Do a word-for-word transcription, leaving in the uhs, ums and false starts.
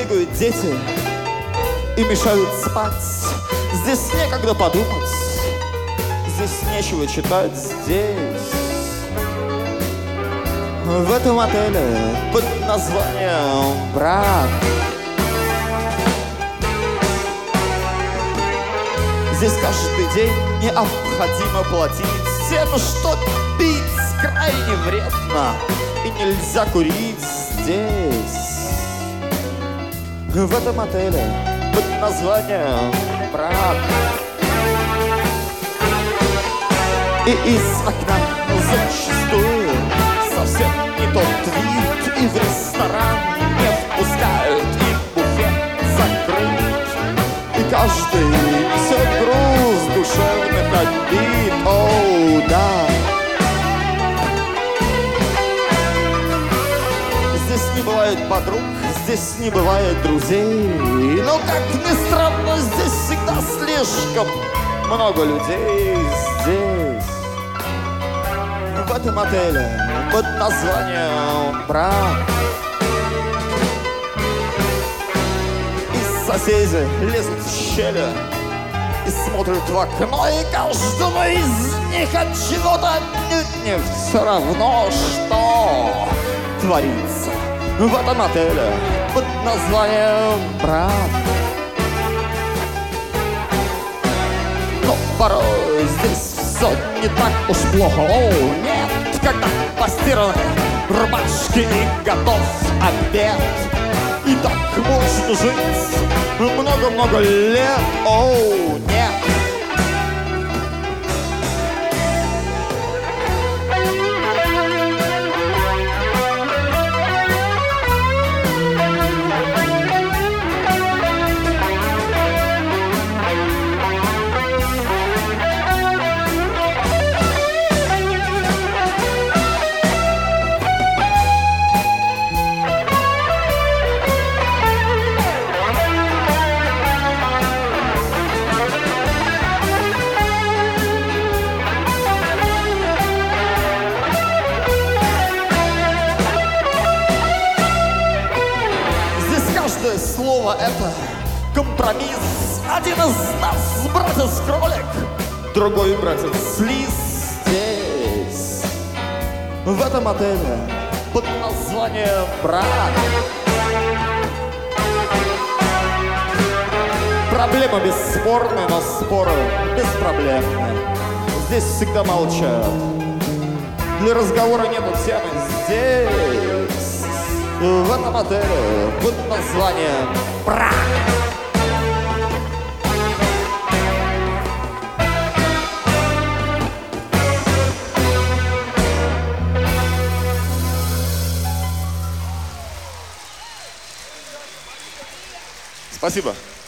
бегают дети и мешают спать. Здесь некогда подумать, здесь нечего читать. Здесь, в этом отеле под названием «Брак». Здесь каждый день необходимо платить тем, что пить крайне вредно и нельзя курить здесь, в этом отеле под названием «Брак». И из окна зачастую совсем не тот вид, и в ресторан не впускают, и буфет закрыт, и каждый несет груз душевных обид. Оу, да. Здесь не бывает подруг, здесь не бывает друзей, но, как ни странно, здесь всегда слишком много людей. Здесь, в этом отеле под названием «Брак». И соседи лезут в щели и смотрят в окно, и каждому из них от чего-то отнюдь не все равно, что творится в этом отеле под названием «Брак». Но порой здесь все не так уж плохо. О, нет, когда постираны рубашки и готов обед, и так можно жить много-много лет. О, нет. Слово это компромисс. Один из нас братец кролик, другой братец лис. Здесь, в этом отеле под названием «Брак». Проблемы бесспорны, но споры беспроблемны. Здесь всегда молчат, для разговора нету темы. Здесь, в этом отеле под названием «Брак». Спасибо.